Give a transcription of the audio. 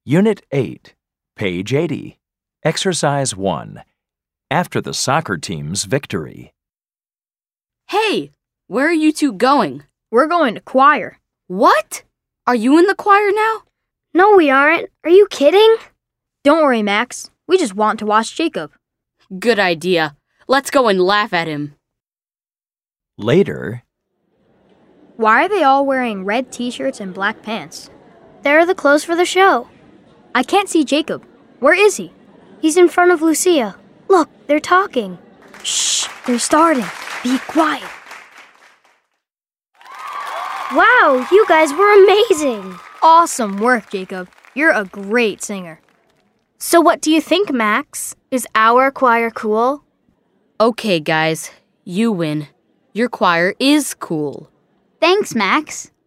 Unit 8, page 80. Exercise 1. After the soccer team's victory. Hey, where are you two going? We're going to choir. What? Are you in the choir now? No, we aren't. Are you kidding? Don't worry, Max. We just want to watch Jacob. Good idea. Let's go and laugh at him. Later. Why are they all wearing red t-shirts and black pants? They're the clothes for the show. I can't see Jacob. Where is he? He's in front of Lucia. Look, they're talking. Shh, they're starting. Be quiet. Wow, you guys were amazing. Awesome work, Jacob. You're a great singer. So what do you think, Max? Is our choir cool? Okay, guys, you win. Your choir is cool. Thanks, Max.